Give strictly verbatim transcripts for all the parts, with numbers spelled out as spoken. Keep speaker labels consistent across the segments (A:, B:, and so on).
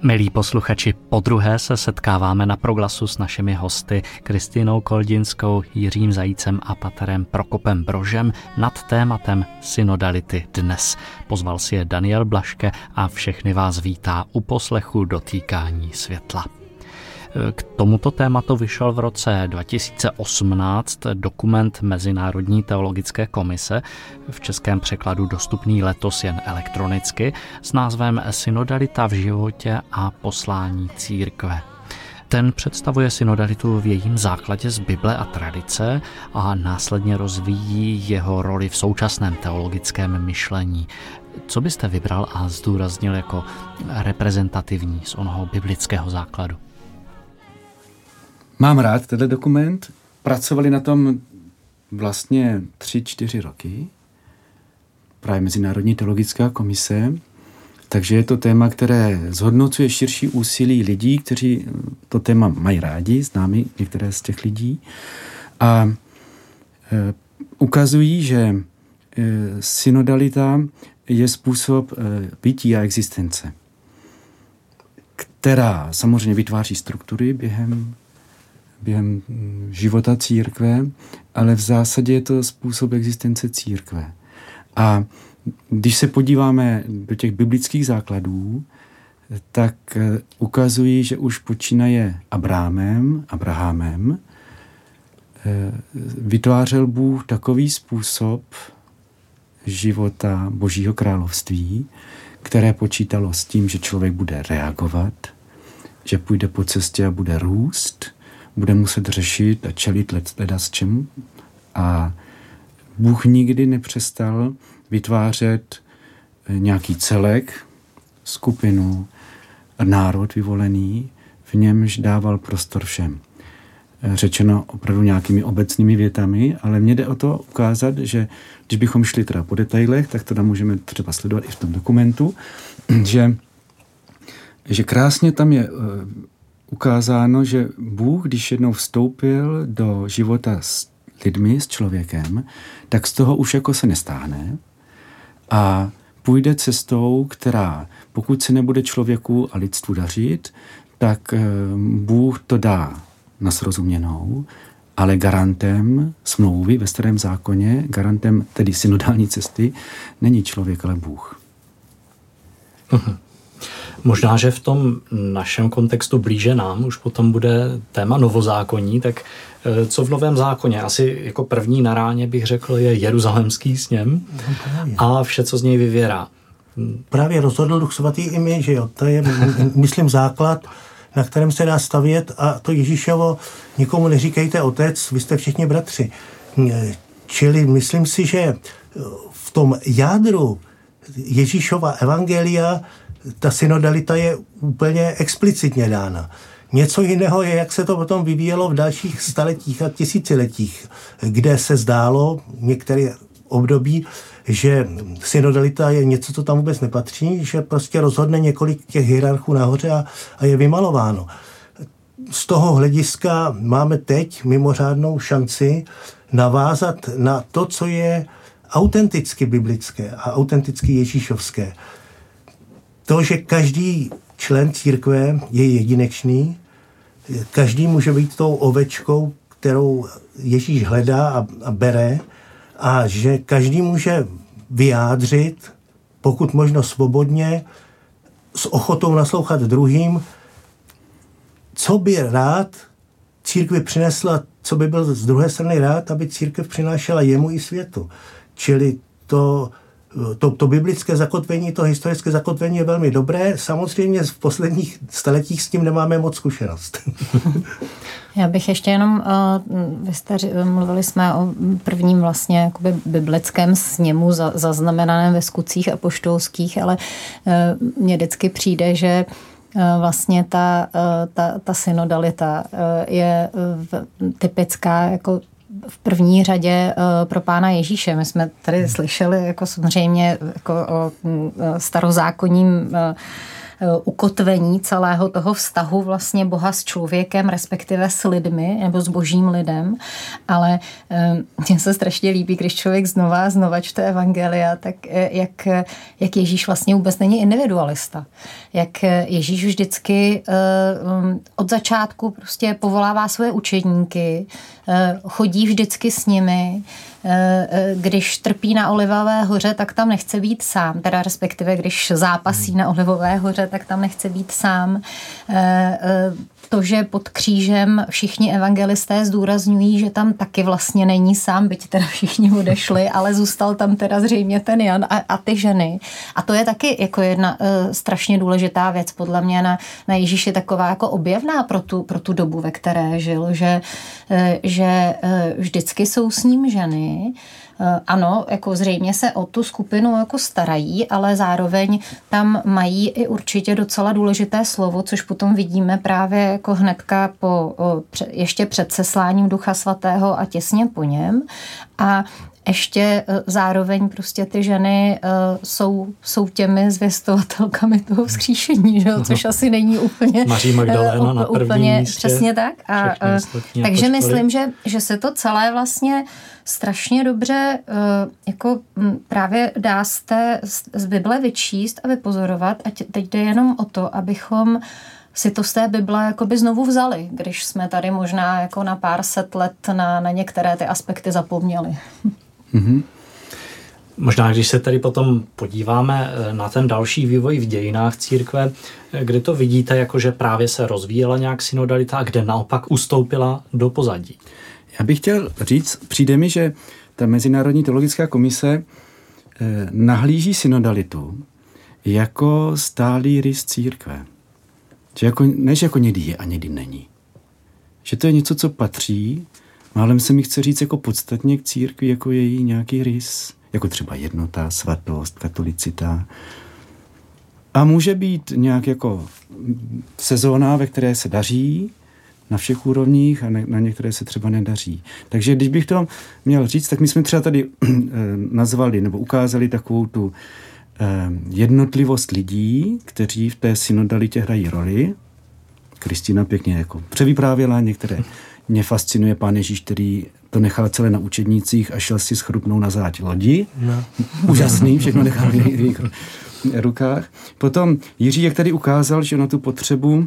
A: Milí posluchači, podruhé se setkáváme na Proglasu s našimi hosty Kristýnou Koldinskou, Jiřím Zajícem a paterem Prokopem Brožem nad tématem synodality dnes. Pozval si je Daniel Blaške a všechny vás vítá u poslechu Dotýkání světla. K tomuto tématu vyšel v roce dva tisíce osmnáct dokument Mezinárodní teologické komise, v českém překladu dostupný letos jen elektronicky, s názvem Synodalita v životě a poslání církve. Ten představuje synodalitu v jejím základě z Bible a tradice a následně rozvíjí jeho roli v současném teologickém myšlení. Co byste vybral a zdůraznil jako reprezentativní z onoho biblického základu?
B: Mám rád tenhle dokument. Pracovali na tom vlastně tři, čtyři roky. Právě Mezinárodní teologická komise. Takže je to téma, které zhodnocuje širší úsilí lidí, kteří to téma mají rádi, známe některé z těch lidí. A e, ukazují, že e, synodalita je způsob e, bytí a existence, která samozřejmě vytváří struktury během během života církve, ale v zásadě je to způsob existence církve. A když se podíváme do těch biblických základů, tak ukazují, že už počínaje Abrahamem, Abrahamem vytvářel Bůh takový způsob života Božího království, které počítalo s tím, že člověk bude reagovat, že půjde po cestě a bude růst, bude muset řešit a čelit leda s čemu. A Bůh nikdy nepřestal vytvářet nějaký celek, skupinu, národ vyvolený, v němž dával prostor všem. Řečeno opravdu nějakými obecnými větami, ale mně jde o to ukázat, že když bychom šli teda po detailech, tak to můžeme třeba sledovat i v tom dokumentu, že, že krásně tam je ukázáno, že Bůh, když jednou vstoupil do života s lidmi, s člověkem, tak z toho už jako se nestáhne a půjde cestou, která, pokud se nebude člověku a lidstvu dařit, tak Bůh to dá na srozuměnou, ale garantem smlouvy ve Starém zákoně, garantem tedy synodální cesty, není člověk, ale Bůh.
A: Uh-huh. Možná, že v tom našem kontextu blíže nám už potom bude téma novozákonní, tak co v Novém zákoně? Asi jako první na ráně bych řekl je Jeruzalémský sněm a vše, co z něj vyvěrá.
C: Právě rozhodl Duch svatý i my, že jo? To je, myslím, základ, na kterém se dá stavět, a to Ježíšovo nikomu neříkejte otec, vy jste všichni bratři. Čili myslím si, že v tom jádru Ježíšova evangelia ta synodalita je úplně explicitně dána. Něco jiného je, jak se to potom vyvíjelo v dalších staletích a tisíciletích, kde se zdálo některé období, že synodalita je něco, co tam vůbec nepatří, že prostě rozhodne několik těch hierarchů nahoře a, a je vymalováno. Z toho hlediska máme teď mimořádnou šanci navázat na to, co je autenticky biblické a autenticky ježíšovské. To, že každý člen církve je jedinečný, každý může být tou ovečkou, kterou Ježíš hledá a, a bere, a že každý může vyjádřit, pokud možno svobodně, s ochotou naslouchat druhým, co by rád církvi přinesla, co by byl z druhé strany rád, aby církev přinášela jemu i světu. Čili to To, to biblické zakotvení, to historické zakotvení je velmi dobré. Samozřejmě v posledních staletích s tím nemáme moc zkušenost.
D: Já bych ještě jenom, vy jste, mluvili jsme o prvním vlastně jakoby biblickém sněmu zaznamenaném ve skutcích apoštolských, ale mně vždycky přijde, že vlastně ta, ta, ta synodalita je typická jako v první řadě uh, pro Pána Ježíše. My jsme tady slyšeli jako samozřejmě jako o starozákonním uh, ukotvení celého toho vztahu vlastně Boha s člověkem, respektive s lidmi, nebo s božím lidem, ale mně se strašně líbí, když člověk znova a znova čte evangelia, tak jak, jak Ježíš vlastně vůbec není individualista. Jak Ježíš vždycky od začátku prostě povolává svoje učedníky, chodí vždycky s nimi, když trpí na Olivové hoře, tak tam nechce být sám, teda respektive když zápasí na Olivové hoře, tak tam nechce být sám. To, že pod křížem všichni evangelisté zdůrazňují, že tam taky vlastně není sám, byť teda všichni odešli, ale zůstal tam teda zřejmě ten Jan a, a ty ženy. A to je taky jako jedna uh, strašně důležitá věc podle mě na, na Ježíši, taková jako objevná pro tu, pro tu dobu, ve které žil, že, uh, že uh, vždycky jsou s ním ženy. Ano, jako zřejmě se o tu skupinu jako starají, ale zároveň tam mají i určitě docela důležité slovo, což potom vidíme právě jako hnedka po, ještě před sesláním Ducha Svatého a těsně po něm. A ještě zároveň prostě ty ženy uh, jsou, jsou těmi zvěstovatelkami toho vzkříšení, že? Což asi není úplně...
A: Maří Magdaléna uh, na prvním
D: úplně
A: místě.
D: Přesně tak. A, uh, takže myslím, že, že se to celé vlastně strašně dobře uh, jako m, právě dá z, té, z, z Bible vyčíst a vypozorovat. A teď jde jenom o to, abychom si to z té Bible jakoby znovu vzali, když jsme tady možná jako na pár set let na, na některé ty aspekty zapomněli.
A: Mm-hmm. Možná, když se tady potom podíváme na ten další vývoj v dějinách církve, kde to vidíte, jako že právě se rozvíjela nějak synodalita a kde naopak ustoupila do pozadí.
B: Já bych chtěl říct, přijde mi, že ta Mezinárodní teologická komise eh, nahlíží synodalitu jako stálý rys církve. Že jako, ne, že jako někdy je a někdy není. Že to je něco, co patří, málem se mi chce říct jako podstatně k církvi, jako její nějaký rys, jako třeba jednota, svatost, katolicita. A může být nějak jako sezóna, ve které se daří na všech úrovních a na některé se třeba nedaří. Takže když bych to měl říct, tak my jsme třeba tady nazvali nebo ukázali takovou tu jednotlivost lidí, kteří v té synodalitě hrají roli. Kristina pěkně jako převyprávěla některé. Mě fascinuje Pán Ježíš, který to nechal celé na učednících a šel si schrupnout na záď lodi. No. Úžasný, všechno nechal v jejich rukách. Potom Jiří, jak tady ukázal, že na tu potřebu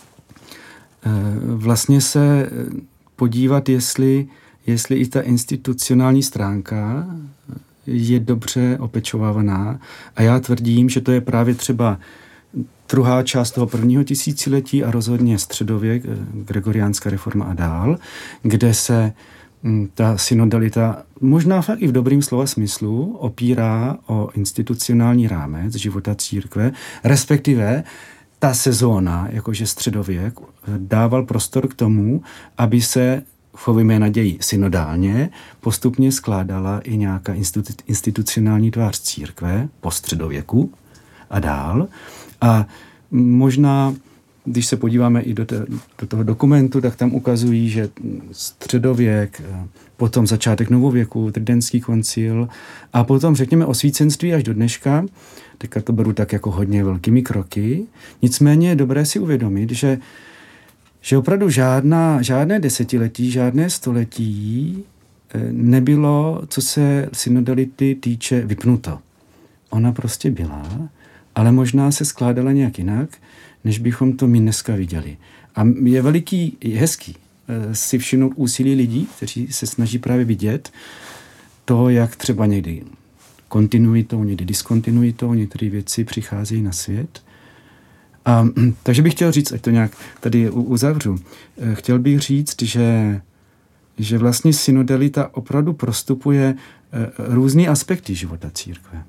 B: vlastně se podívat, jestli, jestli i ta institucionální stránka je dobře opečovávaná. A já tvrdím, že to je právě třeba druhá část toho prvního tisíciletí a rozhodně středověk, gregoriánská reforma a dál, kde se ta synodalita možná fakt i v dobrým slova smyslu opírá o institucionální rámec života církve, respektive ta sezóna, jakože středověk, dával prostor k tomu, aby se, chovíme naději, synodálně postupně skládala i nějaká institu- institucionální tvář církve po středověku a dál. A možná, když se podíváme i do, te, do toho dokumentu, tak tam ukazují, že středověk, potom začátek novověku, tridentský koncil a potom řekněme osvícenství až do dneška, teďka to beru tak jako hodně velkými kroky. Nicméně je dobré si uvědomit, že, že opravdu žádná, žádné desetiletí, žádné století nebylo, co se synodality týče, vypnuto. Ona prostě byla, ale možná se skládala nějak jinak, než bychom to my dneska viděli. A je veliký, je hezký si všimnout úsilí lidí, kteří se snaží právě vidět to, jak třeba někdy kontinuitou, někdy diskontinuitou, některé věci přicházejí na svět. A, takže bych chtěl říct, ať to nějak tady uzavřu, chtěl bych říct, že, že vlastně synodalita opravdu prostupuje různé aspekty života církve.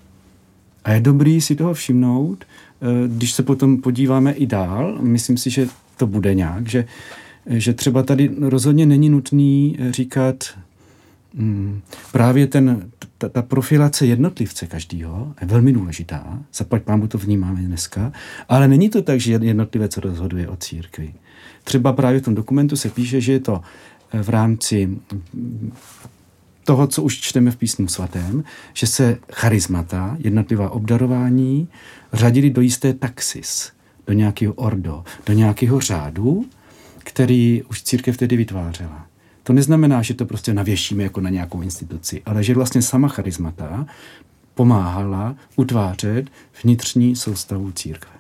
B: A je dobrý si toho všimnout, když se potom podíváme i dál, myslím si, že to bude nějak, že, že třeba tady rozhodně není nutný říkat hmm, právě ten, ta, ta profilace jednotlivce každýho je velmi důležitá, zaplať pámu to vnímáme dneska, ale není to tak, že jednotlivec rozhoduje o církvi. Třeba právě v tom dokumentu se píše, že je to v rámci toho, co už čteme v písmu svatém, že se charismata, jednotlivá obdarování, řadili do jisté taxis, do nějakého ordo, do nějakého řádu, který už církev tedy vytvářela. To neznamená, že to prostě navěšíme jako na nějakou instituci, ale že vlastně sama charismata pomáhala utvářet vnitřní soustavu církve.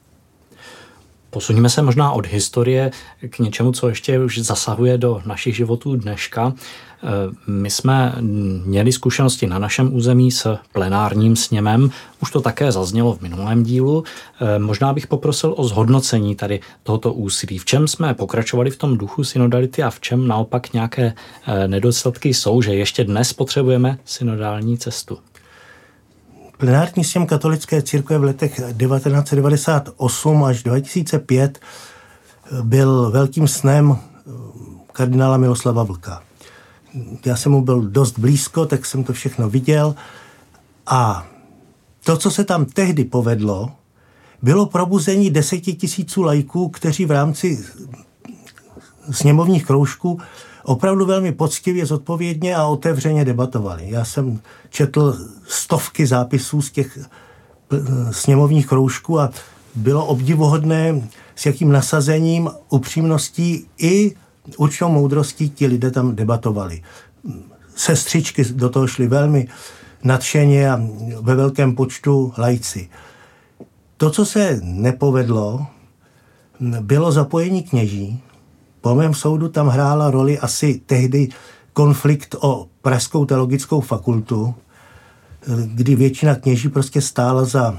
A: Posuníme se možná od historie k něčemu, co ještě už zasahuje do našich životů dneška. My jsme měli zkušenosti na našem území s plenárním sněmem, už to také zaznělo v minulém dílu. Možná bych poprosil o zhodnocení tady tohoto úsilí. V čem jsme pokračovali v tom duchu synodality a v čem naopak nějaké nedostatky jsou, že ještě dnes potřebujeme synodální cestu?
C: Plenární sněm katolické církve v letech devatenáct set devadesát osm až dva tisíce pět byl velkým snem kardinála Miloslava Vlka. Já jsem mu byl dost blízko, tak jsem to všechno viděl a to, co se tam tehdy povedlo, bylo probuzení deseti tisíců laiků, kteří v rámci sněmovních kroužků opravdu velmi poctivě, zodpovědně a otevřeně debatovali. Já jsem četl stovky zápisů z těch sněmovních kroužků a bylo obdivuhodné, s jakým nasazením, upřímností i určitou moudrostí ti lidé tam debatovali. Sestřičky do toho šly velmi nadšeně a ve velkém počtu laici. To, co se nepovedlo, bylo zapojení kněží. Po mém soudu tam hrála roli asi tehdy konflikt o Pražskou teologickou fakultu, kdy většina kněží prostě stála za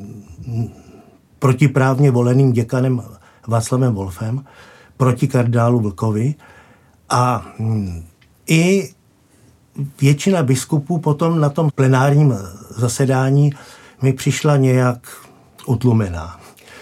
C: protiprávně voleným děkanem Václavem Wolfem, proti kardinálu Vlkovi a i většina biskupů potom na tom plenárním zasedání mi přišla nějak utlumená.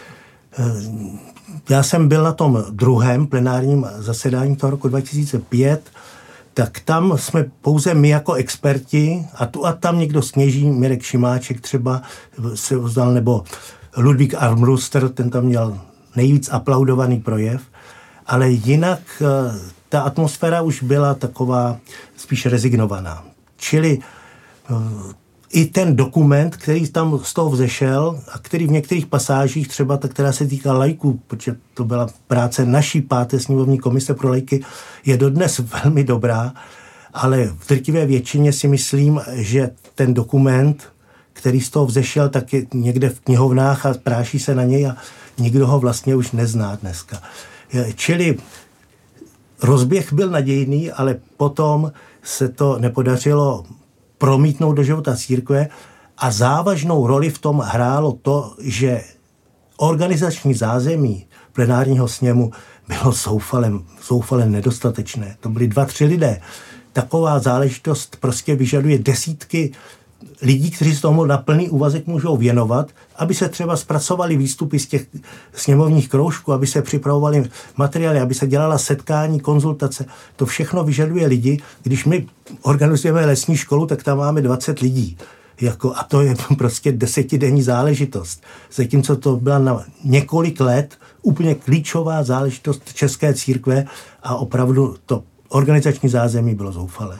C: Já jsem byl na tom druhém plenárním zasedání toho roku dva tisíce pět, tak tam jsme pouze my jako experti a tu a tam někdo z kněží, Mirek Šimáček třeba se vzdal, nebo Ludvík Armbruster, ten tam měl nejvíc aplaudovaný projev, ale jinak ta atmosféra už byla taková spíš rezignovaná. Čili i ten dokument, který tam z toho vzešel a který v některých pasážích, třeba ta, která se týká laiků, protože to byla práce naší páté sněmovní komise pro laiky, je dodnes velmi dobrá, ale v drtivé většině si myslím, že ten dokument, který z toho vzešel, tak je někde v knihovnách a práší se na něj a nikdo ho vlastně už nezná dneska. Čili rozběh byl nadějný, ale potom se to nepodařilo promítnout do života církve a závažnou roli v tom hrálo to, že organizační zázemí plenárního sněmu bylo zoufalem, zoufalem nedostatečné. To byly dva, tři lidé. Taková záležitost prostě vyžaduje desítky lidí, kteří se tomu na plný úvazek můžou věnovat, aby se třeba zpracovali výstupy z těch sněmovních kroužků, aby se připravovali materiály, aby se dělala setkání, konzultace. To všechno vyžaduje lidi. Když my organizujeme lesní školu, tak tam máme dvacet lidí. Jako, a to je prostě desetidenní záležitost. Zatímco to byla na několik let úplně klíčová záležitost české církve a opravdu to organizační zázemí bylo zoufalé.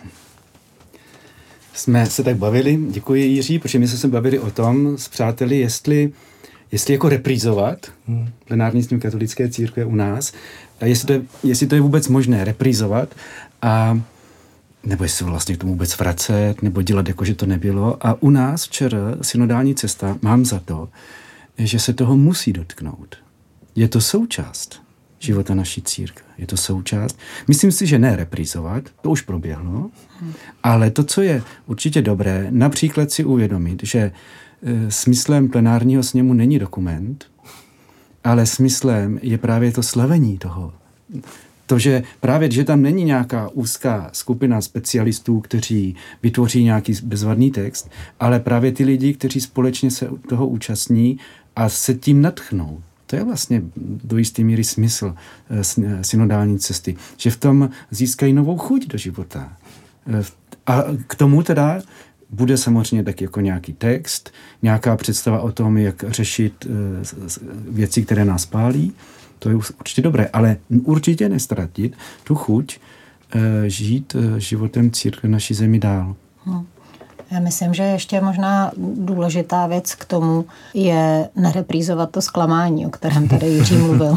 B: Jsme se tak bavili, děkuji Jiří, protože my jsme se bavili o tom s přáteli, jestli, jestli jako reprízovat hmm. plenární sněm katolické církve u nás, a jestli to, je, jestli to je vůbec možné reprízovat, a nebo jestli vlastně k tomu vůbec vracet, nebo dělat jako, že to nebylo. A u nás včera synodální cesta, mám za to, že se toho musí dotknout. Je to součást života naší církve. Je to součást. Myslím si, že ne reprízovat, to už proběhlo, hmm. ale to, co je určitě dobré, například si uvědomit, že e, smyslem plenárního sněmu není dokument, ale smyslem je právě to slavení toho. To, že právě, že tam není nějaká úzká skupina specialistů, kteří vytvoří nějaký bezvadný text, ale právě ty lidi, kteří společně se toho účastní a se tím nadchnou. To je vlastně do jisté míry smysl synodální cesty, že v tom získají novou chuť do života. A k tomu teda bude samozřejmě tak jako nějaký text, nějaká představa o tom, jak řešit věci, které nás pálí. To je určitě dobré, ale určitě nestratit tu chuť žít životem církve naší zemi dál.
D: Hmm. Já myslím, že ještě možná důležitá věc k tomu je nereprízovat to zklamání, o kterém tady Jiří mluvil.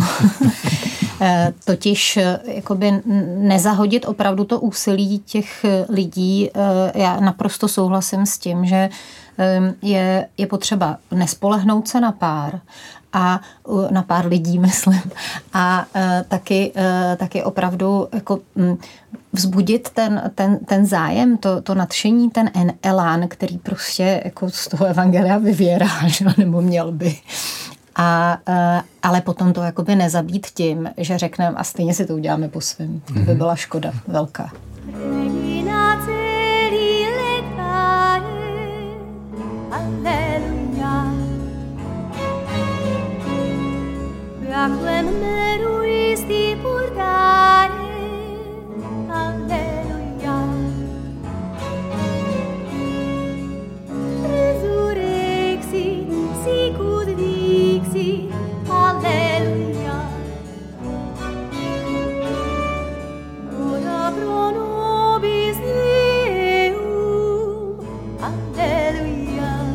D: Totiž jakoby nezahodit opravdu to úsilí těch lidí. Já naprosto souhlasím s tím, že je, je potřeba nespolehnout se na pár a na pár lidí, myslím, a uh, taky, uh, taky opravdu jako um, vzbudit ten, ten, ten zájem, to, to nadšení, ten elán, který prostě jako z toho evangelia vyvěrá, že? Nebo měl by. A, uh, ale potom to jakoby nezabít tím, že řekneme a stejně si to uděláme po svém. To by byla škoda velká.
E: Acquem meruisti purgare, alleluia. Resurrexit, sicut dixit, alleluia. Ora pro nobis Deum, alleluia.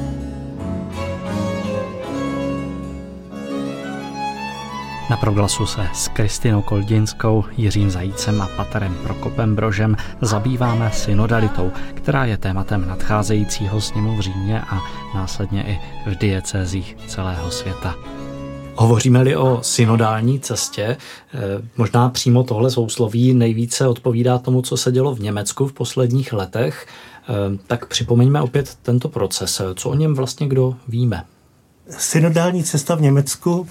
A: Na Proglasu se s Kristinou Koldinskou, Jiřím Zajícem a paterem Prokopem Brožem zabýváme synodalitou, která je tématem nadcházejícího sněmu v Římě a následně i v diecézích celého světa. Hovoříme-li o synodální cestě, možná přímo tohle sousloví nejvíce odpovídá tomu, co se dělo v Německu v posledních letech, tak připomeňme opět tento proces. Co o něm vlastně kdo víme?
C: Synodální cesta v Německu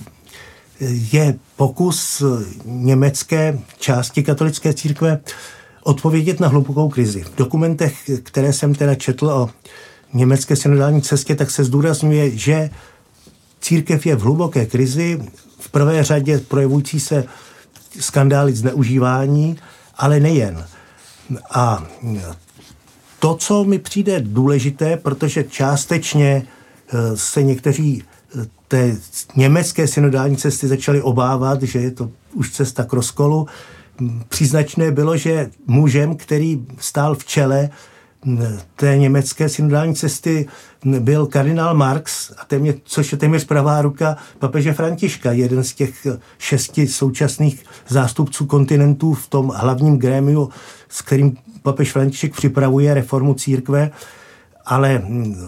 C: je pokus německé části katolické církve odpovědět na hlubokou krizi. V dokumentech, které jsem teda četl o německé synodální cestě, tak se zdůrazňuje, že církev je v hluboké krizi, v prvé řadě projevující se skandály zneužívání, ale nejen. A to, co mi přijde důležité, protože částečně se někteří té německé synodální cesty začali obávat, že je to už cesta k rozkolu. Příznačné bylo, že mužem, který stál v čele té německé synodální cesty, byl kardinál Marx, a téměř, což je téměř pravá ruka papeže Františka, jeden z těch šesti současných zástupců kontinentů v tom hlavním grémiu, s kterým papež František připravuje reformu církve, ale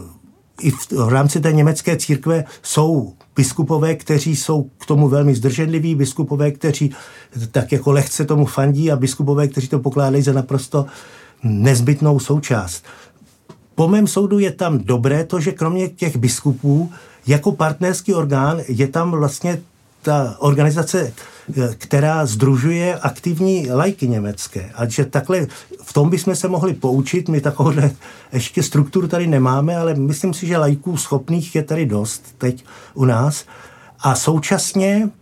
C: i v, v rámci té německé církve jsou biskupové, kteří jsou k tomu velmi zdrženliví, biskupové, kteří tak jako lehce tomu fandí a biskupové, kteří to pokládají za naprosto nezbytnou součást. Po mém soudu je tam dobré to, že kromě těch biskupů jako partnerský orgán je tam vlastně ta organizace, která sdružuje aktivní laiky německé. A že takhle v tom bychom se mohli poučit, my takovouhle ještě strukturu tady nemáme, ale myslím si, že laiků schopných je tady dost teď u nás. A současně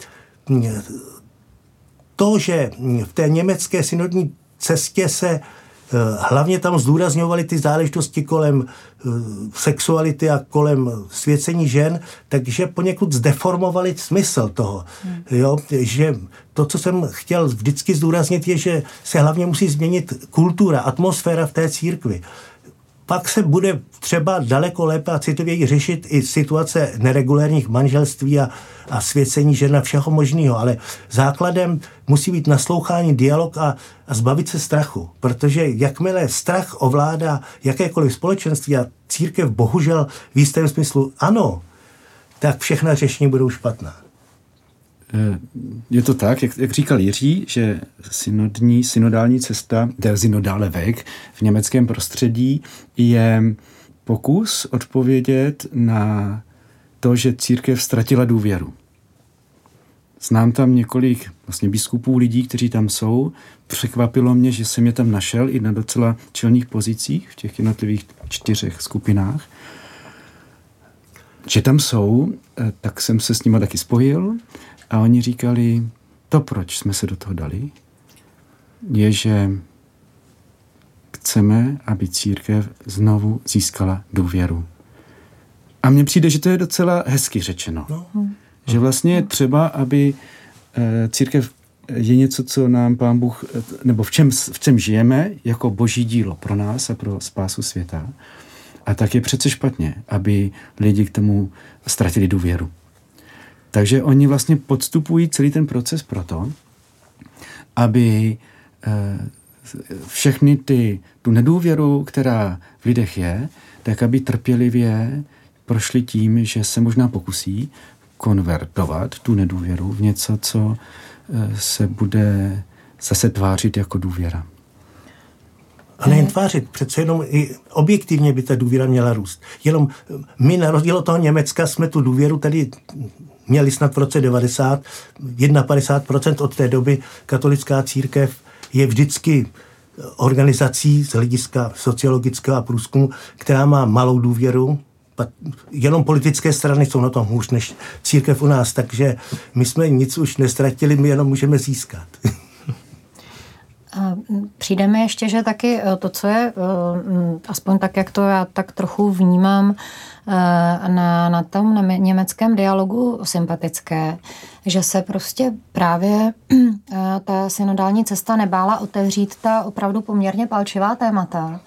C: to, že v té německé synodní cestě se hlavně tam zdůrazňovaly ty záležitosti kolem sexuality a kolem svěcení žen, takže poněkud zdeformovali smysl toho. Hmm. Jo? Že to, co jsem chtěl vždycky zdůraznit, je, že se hlavně musí změnit kultura, atmosféra v té církvi. Pak se bude třeba daleko lépe a citověji řešit i situace neregulérních manželství a, a svěcení žen a všeho možného, ale základem musí být naslouchání, dialog a, a zbavit se strachu, protože jakmile strach ovládá jakékoliv společenství a církev bohužel v jistém smyslu ano, tak všechna řešení budou špatná.
B: Je to tak, jak, jak říkal Jiří, že synodní, synodální cesta, der synodale Weg v německém prostředí je pokus odpovědět na to, že církev ztratila důvěru. Znám tam několik vlastně biskupů, lidí, kteří tam jsou. Překvapilo mě, že jsem je tam našel i na docela čelných pozicích v těch jednotlivých čtyřech skupinách. Že tam jsou, tak jsem se s nimi taky spojil a oni říkali, to, proč jsme se do toho dali, je, že chceme, aby církev znovu získala důvěru. A mně přijde, že to je docela hezky řečeno. No. Že vlastně je třeba, aby církev je něco, co nám Pán Bůh, nebo v čem, v čem žijeme jako boží dílo pro nás a pro spásu světa. A tak je přece špatně, aby lidi k tomu ztratili důvěru. Takže oni vlastně podstupují celý ten proces proto, aby všechny ty, tu nedůvěru, která v lidech je, tak aby trpělivě prošli tím, že se možná pokusí konvertovat tu nedůvěru v něco, co se bude zase tvářit jako důvěra.
C: A nejen tvářit, přece jenom i objektivně by ta důvěra měla růst. Jenom my na rozdíl od toho Německa jsme tu důvěru tady měli snad v roce devadesát, padesát jedna procent od té doby katolická církev je vždycky organizací z hlediska sociologického a průzkumu, která má malou důvěru. Jenom politické strany jsou na tom hůř než církev u nás, takže my jsme nic už nestratili, my jenom můžeme získat.
D: Přijde mi ještě, že taky to, co je, aspoň tak, jak to já tak trochu vnímám na, na tom na německém dialogu sympatické, že se prostě právě ta synodální cesta nebála otevřít ta opravdu poměrně palčivá témata.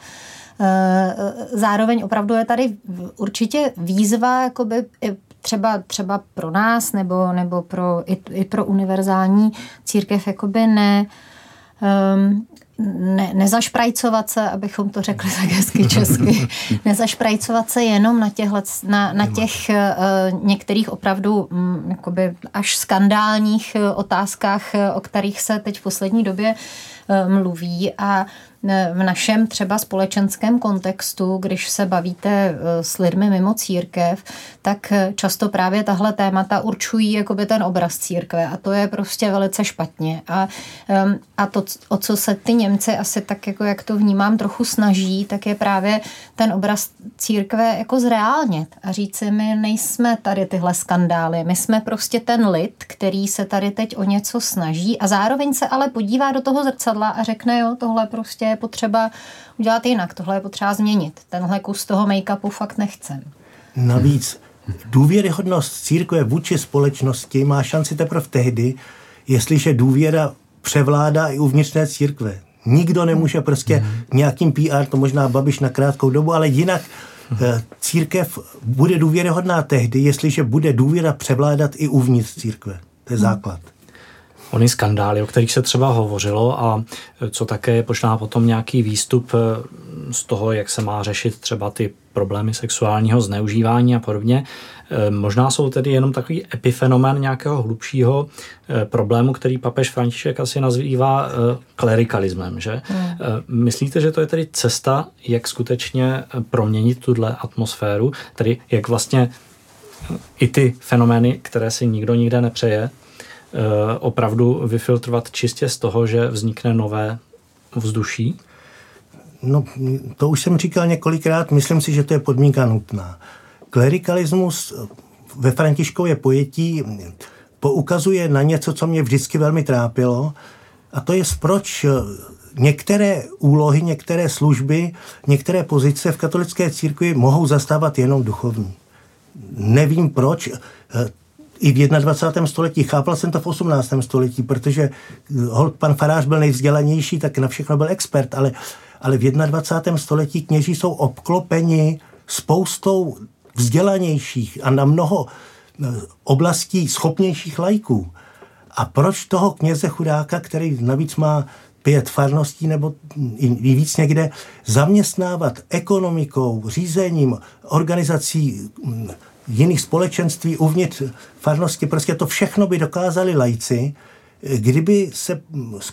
D: Zároveň opravdu je tady určitě výzva jakoby třeba, třeba pro nás nebo, nebo pro, i, i pro univerzální církev jakoby ne Um, ne, nezašprajcovat se, abychom to řekli tak hezky česky, nezašprajcovat se jenom na, těchhle, na, na těch uh, některých opravdu um, jakoby až skandálních uh, otázkách, uh, o kterých se teď v poslední době uh, mluví a v našem třeba společenském kontextu, když se bavíte s lidmi mimo církev, tak často právě tahle témata určují jakoby ten obraz církve a to je prostě velice špatně. A, a to, o co se ty Němci asi tak, jako jak to vnímám, trochu snaží, tak je právě ten obraz církve jako zreálnět a říct si, my nejsme tady tyhle skandály, my jsme prostě ten lid, který se tady teď o něco snaží a zároveň se ale podívá do toho zrcadla a řekne, jo, tohle prostě je potřeba udělat jinak, tohle je potřeba změnit. Tenhle kus toho make-upu fakt nechcem.
C: Navíc důvěryhodnost církve vůči společnosti má šanci teprve tehdy, jestliže důvěra převládá i uvnitř té církve. Nikdo nemůže prostě nějakým P R, to možná Babiš na krátkou dobu, ale jinak církev bude důvěryhodná tehdy, jestliže bude důvěra převládat i uvnitř církve. To je základ.
A: Ony skandály, o kterých se třeba hovořilo a co také je možná potom nějaký výstup z toho, jak se má řešit třeba ty problémy sexuálního zneužívání a podobně. Možná jsou tedy jenom takový epifenomén nějakého hlubšího problému, který papež František asi nazývá klerikalismem, že? Hmm. Myslíte, že to je tedy cesta, jak skutečně proměnit tuhle atmosféru, tedy jak vlastně i ty fenomény, které si nikdo nikde nepřeje, opravdu vyfiltrovat čistě z toho, že vznikne nové vzduší?
C: No, to už jsem říkal několikrát, myslím si, že to je podmínka nutná. Klerikalismus ve Františkově pojetí poukazuje na něco, co mě vždycky velmi trápilo, a to je, proč některé úlohy, některé služby, některé pozice v katolické církvi mohou zastávat jenom duchovní. Nevím proč. I v dvacátém prvním století, chápal jsem to v osmnáctém století, protože holt pan farář byl nejvzdělanější, tak na všechno byl expert, ale, ale v dvacátém prvním století kněží jsou obklopeni spoustou vzdělanějších a na mnoho oblastí schopnějších laiků. A proč toho kněze chudáka, který navíc má pět farností nebo i víc někde, zaměstnávat ekonomikou, řízením, organizací jiných společenství uvnitř farnosti, prostě to všechno by dokázali laici, kdyby se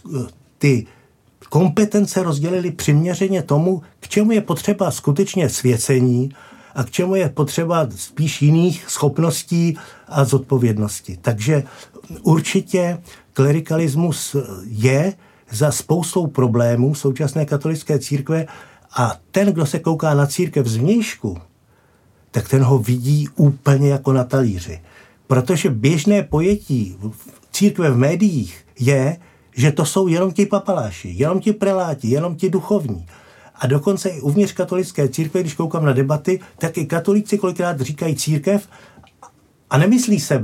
C: ty kompetence rozdělily přiměřeně tomu, k čemu je potřeba skutečně svěcení a k čemu je potřeba spíš jiných schopností a zodpovědnosti. Takže určitě klerikalismus je za spoustou problémů současné katolické církve a ten, kdo se kouká na církev zvnějšku, tak ten ho vidí úplně jako na talíři. Protože běžné pojetí církve v médiích je, že to jsou jenom ti papaláši, jenom ti preláti, jenom ti duchovní. A dokonce i uvnitř katolické církve, když koukám na debaty, tak i katolíci kolikrát říkají církev a nemyslí sebe,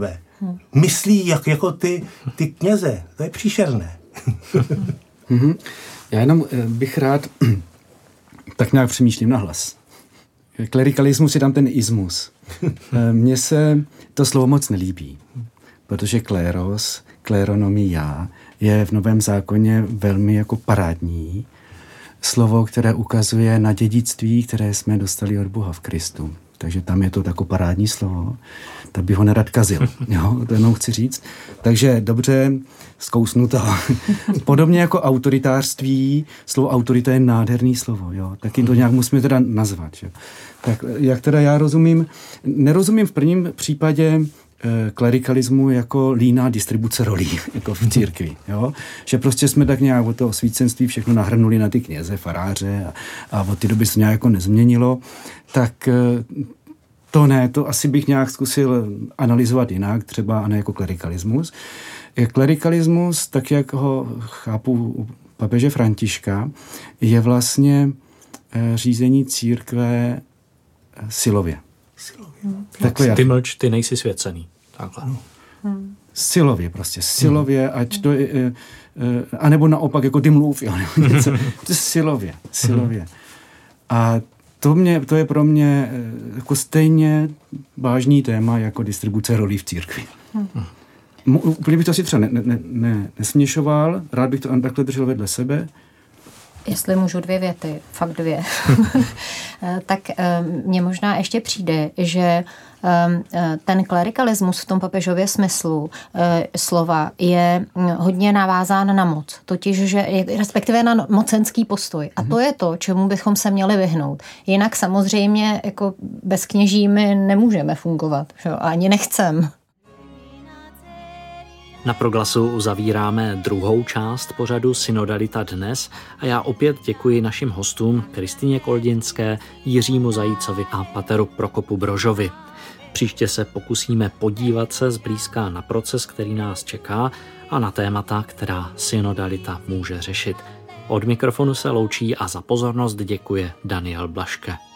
C: myslí jak, jako ty, ty kněze. To je příšerné.
B: Mm-hmm. Já jenom bych rád tak nějak přemýšlím nahlas. Klerikalismus je tam ten ismus. Mně se to slovo moc nelíbí, protože kléros, kléronomia je v Novém zákoně velmi jako parádní slovo, které ukazuje na dědictví, které jsme dostali od Boha v Kristu. Takže tam je to tako parádní slovo, tak bych ho nerad kazil. Jo, to jenom chci říct. Takže dobře, zkousnu to. Podobně jako autoritářství, slovo autorita je nádherný slovo, jo. Taky to nějak musíme teda nazvat. Jo. Tak jak teda já rozumím, nerozumím v prvním případě eh, klerikalismu jako líná distribuce rolí, jako v církvi, jo. Že prostě jsme tak nějak od toho osvícenství všechno nahrnuli na ty kněze, faráře a, a od té doby se nějak jako nezměnilo, tak eh, to ne, to asi bych nějak zkusil analyzovat jinak, třeba a ne jako klerikalismus. Klerikalismus, tak jak ho chápu u papeže Františka, je vlastně řízení církve silově.
C: Silově.
A: Takhle ty mlč, ty nejsi svěcený. Takhle. No.
B: Hmm. Silově prostě, silově, hmm. ať to je, anebo naopak jako ty mluv, jo, nebo něco. Silově, silově. Hmm. A to, mě, to je pro mě jako stejně vážný téma jako distribuce rolí v církvi. Hmm. Úplně bych to asi třeba ne, ne, ne, nesměšoval, rád bych to takhle držel vedle sebe.
D: Jestli můžu dvě věty, fakt dvě, tak mně možná ještě přijde, že ten klerikalismus v tom papežově smyslu slova je hodně navázán na moc, totiž, že respektive na mocenský postoj. A to je to, čemu bychom se měli vyhnout. Jinak samozřejmě jako bez kněží my nemůžeme fungovat, že? Ani nechcem.
A: Na Proglasu uzavíráme druhou část pořadu Synodalita dnes a já opět děkuji našim hostům Kristýně Koldinské, Jiřímu Zajícovi a pateru Prokopu Brožovi. Příště se pokusíme podívat se zblízka na proces, který nás čeká a na témata, která synodalita může řešit. Od mikrofonu se loučí a za pozornost děkuje Daniel Blaške.